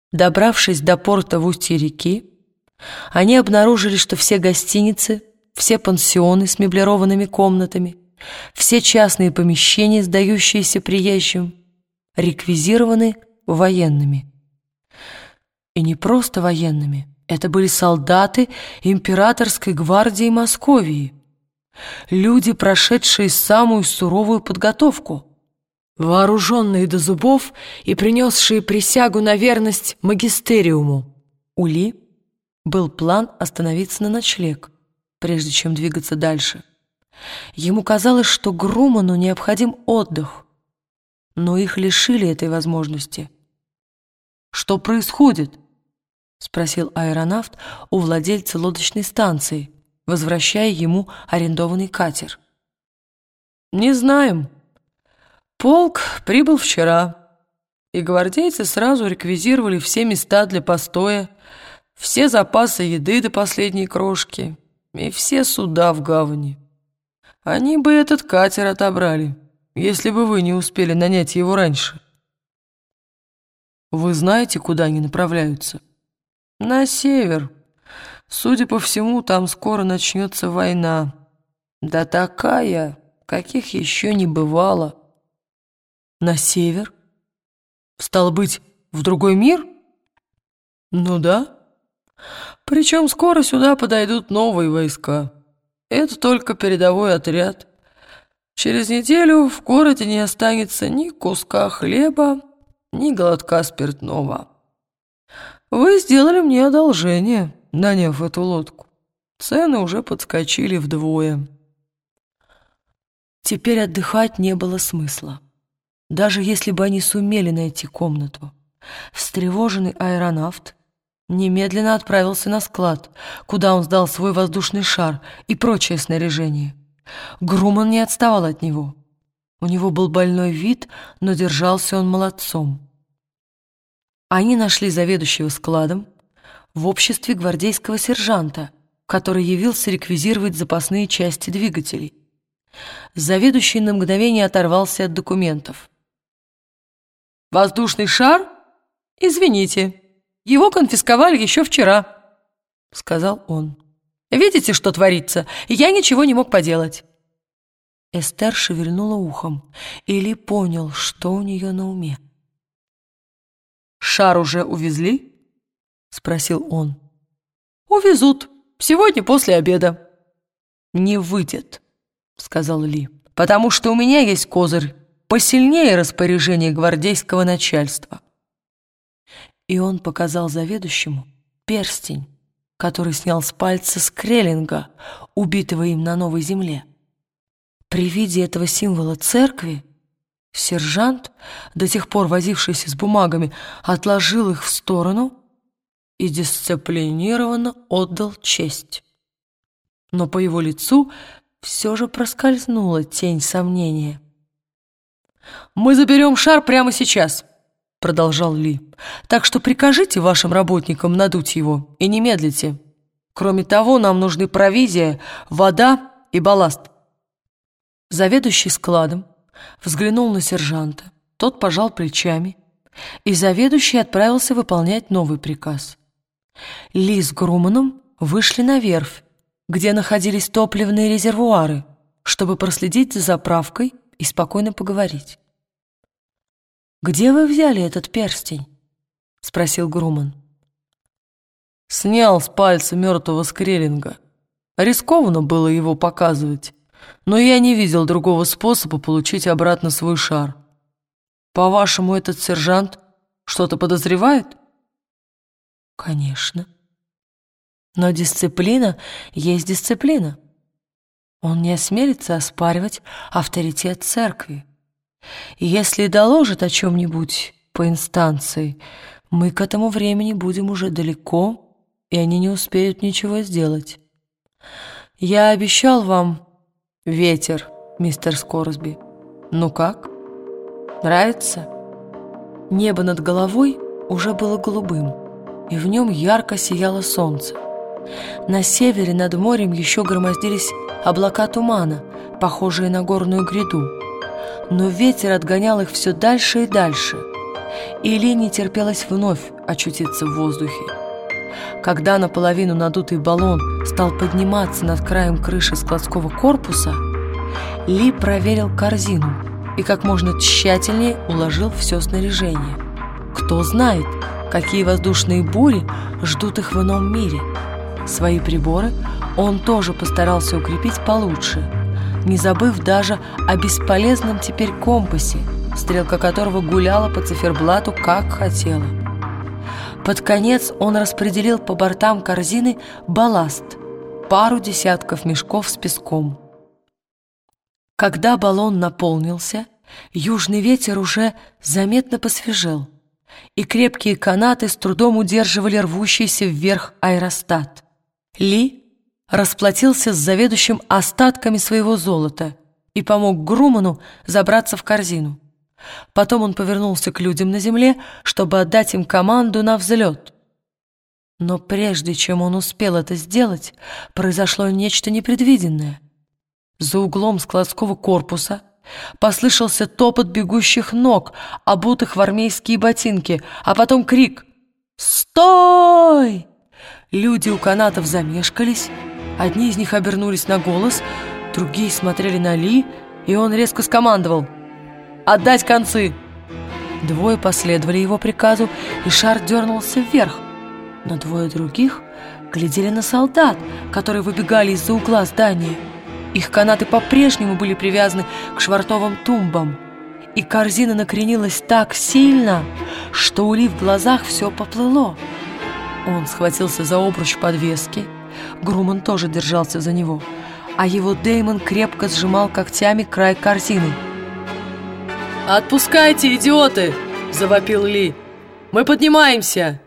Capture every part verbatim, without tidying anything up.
Добравшись до порта в устье реки, они обнаружили, что все гостиницы, все пансионы с меблированными комнатами, все частные помещения, сдающиеся приезжим, реквизированы военными. И не просто военными, это были солдаты императорской гвардии Московии, люди, прошедшие самую суровую подготовку, вооруженные до зубов и принесшие присягу на верность магистериуму. У Ли был план остановиться на ночлег, прежде чем двигаться дальше. Ему казалось, что Груману необходим отдых, но их лишили этой возможности. «Что происходит?» — спросил аэронавт у владельца лодочной станции, возвращая ему арендованный катер. «Не знаем. Полк прибыл вчера, и гвардейцы сразу реквизировали все места для постоя, все запасы еды до последней крошки и все суда в гавани. Они бы этот катер отобрали, если бы вы не успели нанять его раньше». «Вы знаете, куда они направляются?» «На север. Судя по всему, там скоро начнется война. Да такая, каких еще не бывало». «На север? Стало быть, в другой мир?» «Ну да. Причем скоро сюда подойдут новые войска. Это только передовой отряд. Через неделю в городе не останется ни куска хлеба, ни глотка спиртного. Вы сделали мне одолжение, наняв эту лодку. Цены уже подскочили вдвое». Теперь отдыхать не было смысла. Даже если бы они сумели найти комнату, встревоженный аэронавт немедленно отправился на склад, куда он сдал свой воздушный шар и прочее снаряжение. Груман не отставал от него. У него был больной вид, но держался он молодцом. Они нашли заведующего складом в обществе гвардейского сержанта, который явился реквизировать запасные части двигателей. Заведующий на мгновение оторвался от документов. «Воздушный шар? Извините, его конфисковали еще вчера», — сказал он. «Видите, что творится? Я ничего не мог поделать». Эстер шевельнула ухом, и Ли понял, что у нее на уме. «Шар уже увезли?» — спросил он. «Увезут. Сегодня после обеда». «Не выйдет», — сказал Ли, «потому что у меня есть козырь посильнее распоряжения гвардейского начальства». И он показал заведующему перстень, который снял с пальца Скреллинга, убитого им на Новой Земле. При виде этого символа церкви сержант, до тех пор возившийся с бумагами, отложил их в сторону и дисциплинированно отдал честь. Но по его лицу все же проскользнула тень сомнения. «Мы заберем шар прямо сейчас», — продолжал Ли. «Так что прикажите вашим работникам надуть его и не медлите. Кроме того, нам нужны провизия, вода и балласт». Заведующий складом взглянул на сержанта, тот пожал плечами, и заведующий отправился выполнять новый приказ. Ли с Груманом вышли на верфь, где находились топливные резервуары, чтобы проследить за заправкой и спокойно поговорить. «Где вы взяли этот перстень?» — спросил Груман. «Снял с пальца мертвого Скреллинга. Рискованно было его показывать, но я не видел другого способа получить обратно свой шар. По-вашему, этот сержант что-то подозревает?» «Конечно. Но дисциплина есть дисциплина. Он не осмелится оспаривать авторитет церкви. И если доложит о чем-нибудь по инстанции, мы к этому времени будем уже далеко, и они не успеют ничего сделать. Я обещал вам ветер, мистер Скорсби. Ну как? Нравится?» Небо над головой уже было голубым, и в нем ярко сияло солнце. На севере над морем еще громоздились облака тумана, похожие на горную гряду. Но ветер отгонял их все дальше и дальше, и Ли не терпелось вновь очутиться в воздухе. Когда наполовину надутый баллон стал подниматься над краем крыши складского корпуса, Ли проверил корзину и как можно тщательнее уложил все снаряжение. Кто знает, какие воздушные бури ждут их в ином мире. Свои приборы он тоже постарался укрепить получше, не забыв даже о бесполезном теперь компасе, стрелка которого гуляла по циферблату как хотела. Под конец он распределил по бортам корзины балласт, пару десятков мешков с песком. Когда баллон наполнился, южный ветер уже заметно посвежел, и крепкие канаты с трудом удерживали рвущийся вверх аэростат. Ли расплатился с заведующим остатками своего золота и помог Груману забраться в корзину. Потом он повернулся к людям на земле, чтобы отдать им команду на взлет. Но прежде чем он успел это сделать, произошло нечто непредвиденное. За углом складского корпуса послышался топот бегущих ног, обутых в армейские ботинки, а потом крик «Стой!». Люди у канатов замешкались, одни из них обернулись на голос, другие смотрели на Ли, и он резко скомандовал «Отдать концы!». Двое последовали его приказу, и шар дернулся вверх, но двое других глядели на солдат, которые выбегали из-за угла здания. Их канаты по-прежнему были привязаны к швартовым тумбам, и корзина накренилась так сильно, что у Ли в глазах все поплыло. Он схватился за обруч подвески, Груман тоже держался за него, а его Дэймон крепко сжимал когтями край корзины. «Отпускайте, идиоты!» — завопил Ли. «Мы поднимаемся!»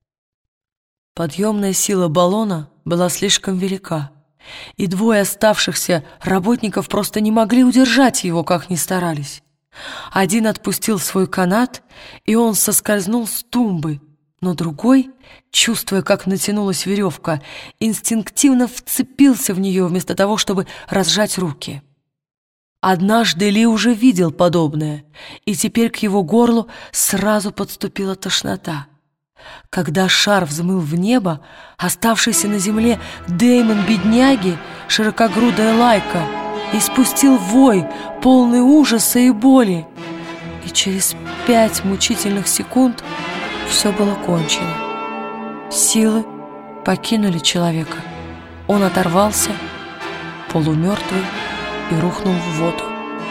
Подъемная сила баллона была слишком велика, и двое оставшихся работников просто не могли удержать его, как ни старались. Один отпустил свой канат, и он соскользнул с тумбы, но другой, чувствуя, как натянулась веревка, инстинктивно вцепился в нее вместо того, чтобы разжать руки. Однажды Ли уже видел подобное, и теперь к его горлу сразу подступила тошнота. Когда шар взмыл в небо, оставшийся на земле Дэймон бедняги, широкогрудая лайка, испустил вой, полный ужаса и боли. И через пять мучительных секунд все было кончено. Силы покинули человека. Он оторвался, полумертвый, и рухнул в воду.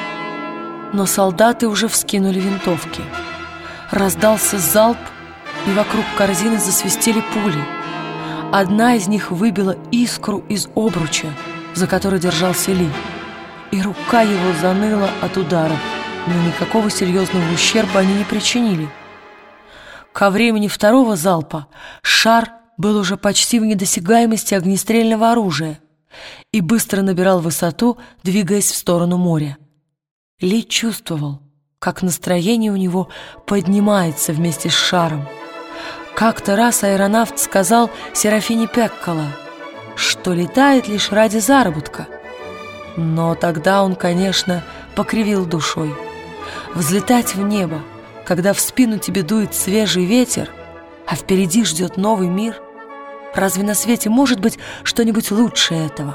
Но солдаты уже вскинули винтовки. Раздался залп, и вокруг корзины засвистели пули. Одна из них выбила искру из обруча, за который держался Ли, и рука его заныла от удара, но никакого серьезного ущерба они не причинили. Ко времени второго залпа шар был уже почти в недосягаемости огнестрельного оружия и быстро набирал высоту, двигаясь в сторону моря. Ли чувствовал, как настроение у него поднимается вместе с шаром. Как-то раз аэронавт сказал Серафине Пеккола, что летает лишь ради заработка. Но тогда он, конечно, покривил душой. Взлетать в небо, когда в спину тебе дует свежий ветер, а впереди ждет новый мир, разве на свете может быть что-нибудь лучше этого?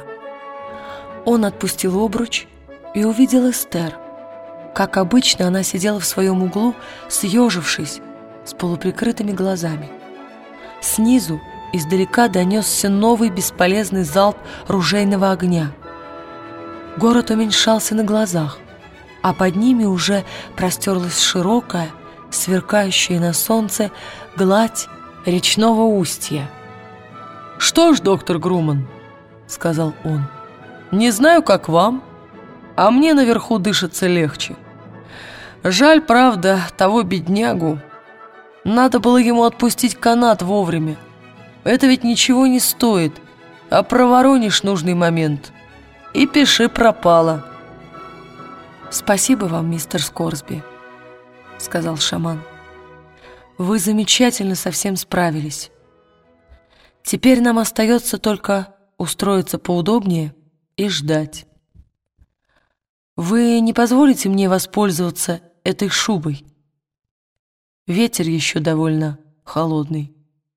Он отпустил обруч и увидел Эстер. Как обычно, она сидела в своем углу, съежившись, с полуприкрытыми глазами. Снизу издалека донесся новый бесполезный залп ружейного огня. Город уменьшался на глазах, а под ними уже простерлась широкая, сверкающая на солнце гладь речного устья. «Что ж, доктор Груман, — сказал он, — не знаю, как вам, а мне наверху дышится легче. Жаль, правда, того беднягу. Надо было ему отпустить канат вовремя. Это ведь ничего не стоит, а проворонишь нужный момент, и пиши пропало». «Спасибо вам, мистер Скорсби, — сказал шаман. Вы замечательно со всем справились. Теперь нам остается только устроиться поудобнее и ждать. Вы не позволите мне воспользоваться этой шубой?» Ветер еще довольно холодный.